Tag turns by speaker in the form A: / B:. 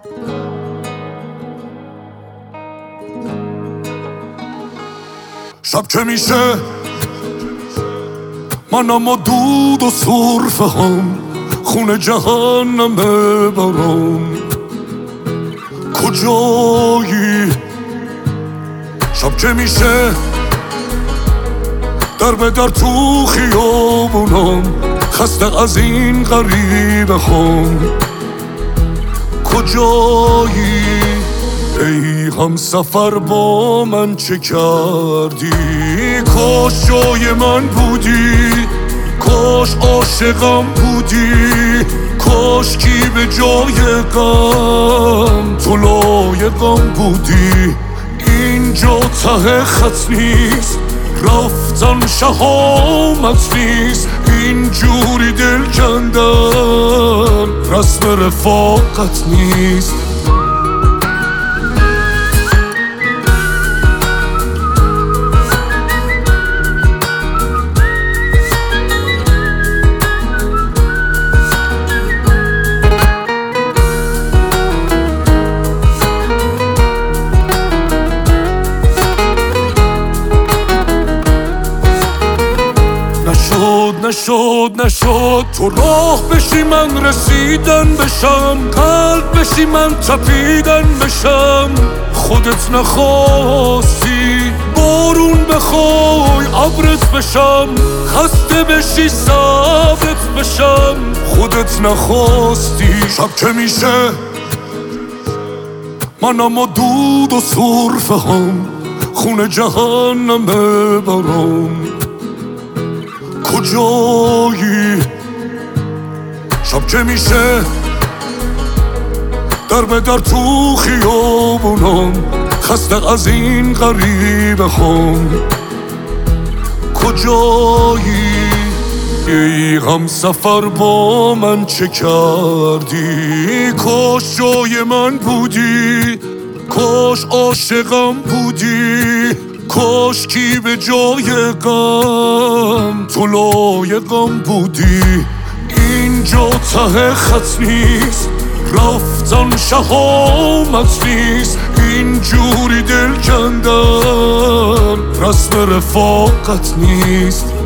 A: شب که میشه منم و دود و سرفه هم خونه جهنم ببرم کجایی؟ شب که میشه در به در تو خیابونم خسته از این غریبه هم کجایی؟ ای هم سفر با من چه کردی؟ کاش جای من بودی، کاش عاشقم بودی، کاش کی به جای غم تو لایقم بودی. اینجا ته خط نیست، رفتن شهامت نیست، اینجوری دل کندن رسم رفاقت نیست. نشد تو راه بشی من رسیدن بشم، قلب بشی من تپیدن بشم. خودت نخواستی بارون بخوای ابرت بشم، خسته بشی صبرت بشم. خودت نخواستی شب که میشه منم و دود و سرفه هم خونه جهنم ببرم کجایی؟ شب که میشه در به در تو خیابونم خسته از این غریبه هم کجایی؟ ای هم سفر با من چه کردی؟ کاش جای من بودی، کاش عاشقم بودی، کاش کی به جای غم تو لایقم بودی. اینجا ته خط نیست، رفتن شهامت نیست، اینجوری دل کندن رسم رفاقت نیست.